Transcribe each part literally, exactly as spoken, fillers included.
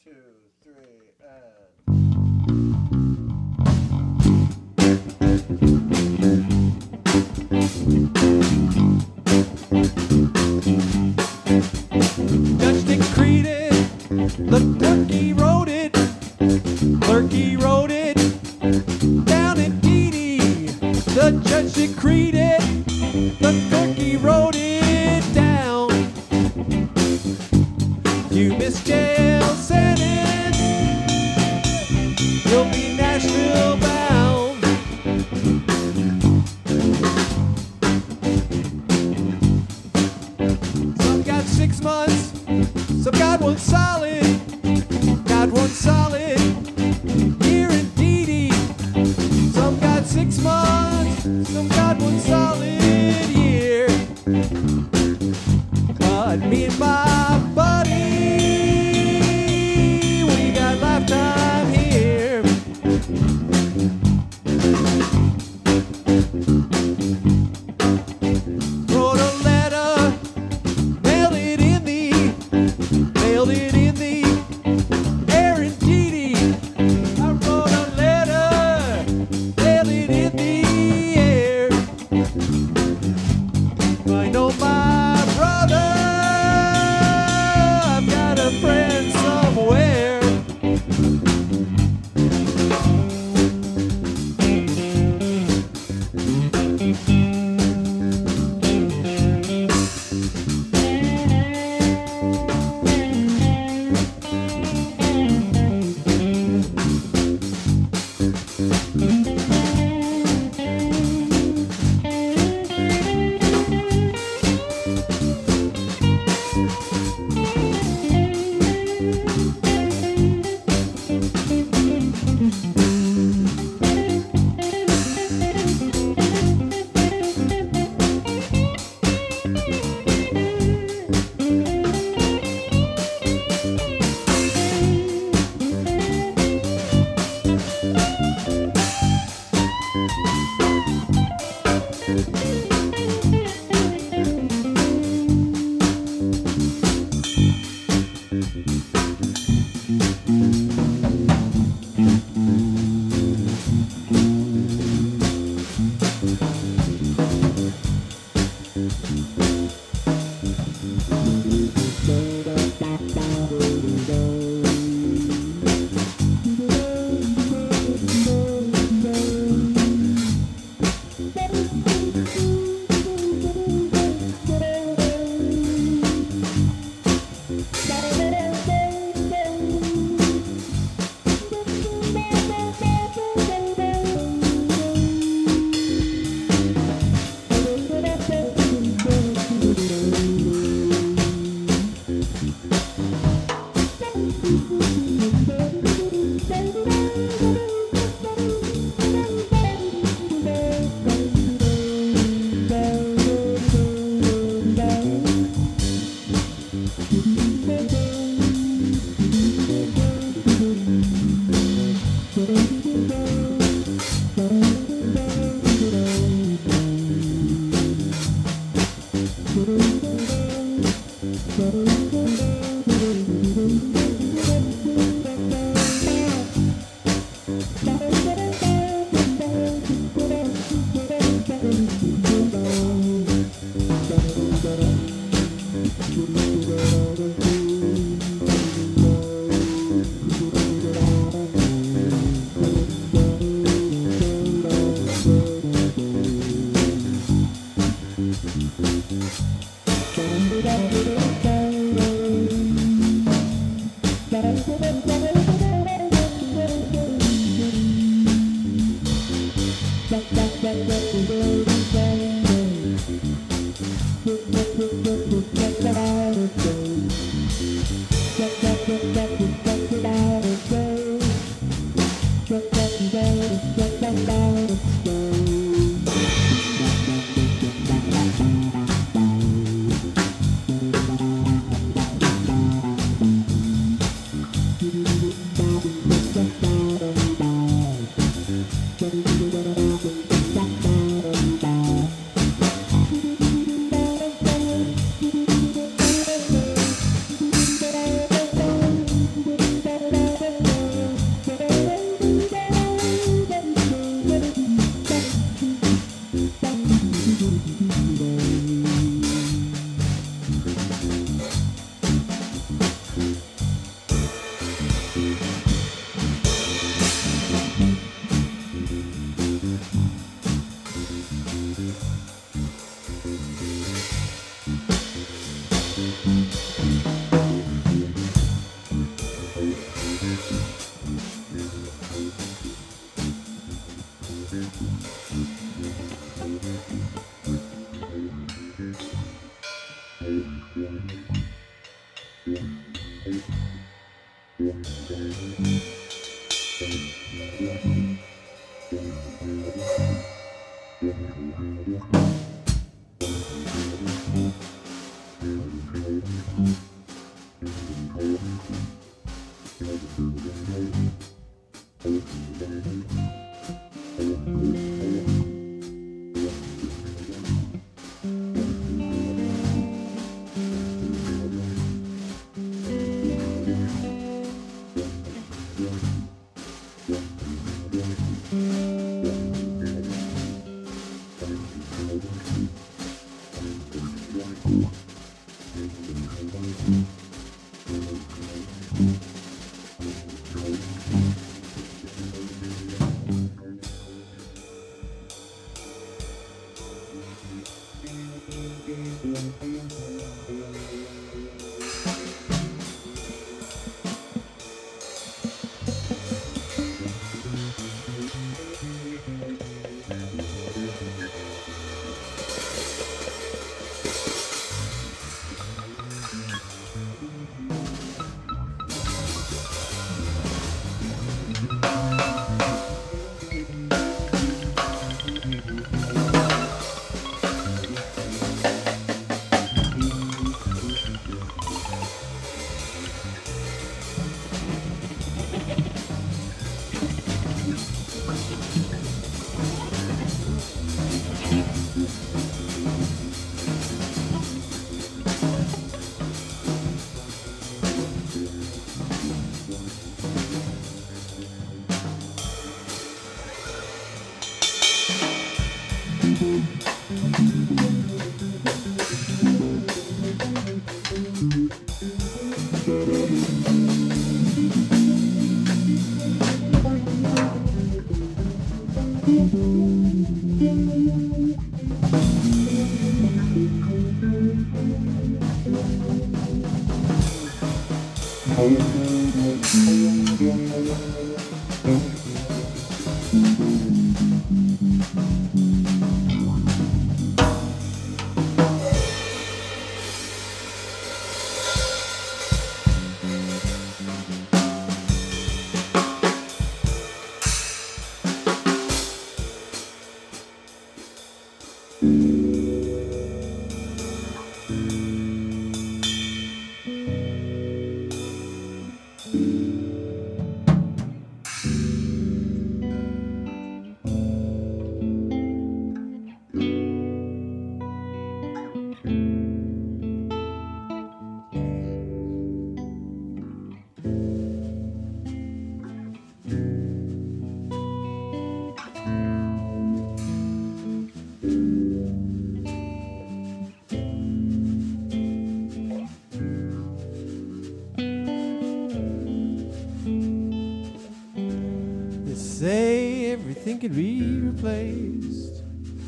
two, three, and... Judge decreed the turkey wrote it, clerky wrote it, down in D D. The judge decreed it, the clerky wrote it down. You miss jail sentence, you'll be Nashville bound. Some got six months, some got one solid, got one solid here in D D. Some got six months, some got one solid year. But me and my buddy, we got lifetime here. Wrote a letter, mailed it in the, mailed it in the air in D D. I wrote a letter, mailed it in the air. I know my brother, I've got a friend somewhere. Say everything can be replaced,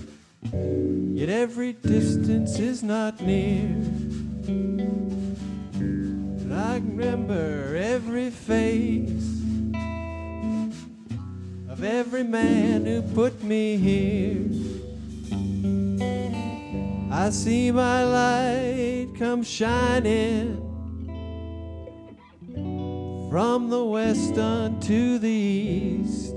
yet every distance is not near. And I can remember every face of every man who put me here. I see my light come shining from the west unto the east.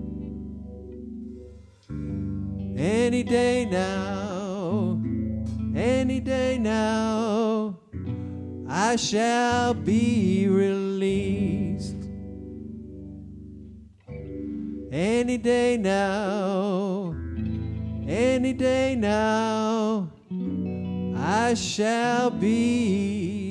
Any day now, any day now, I shall be released. Any day now, any day now, I shall be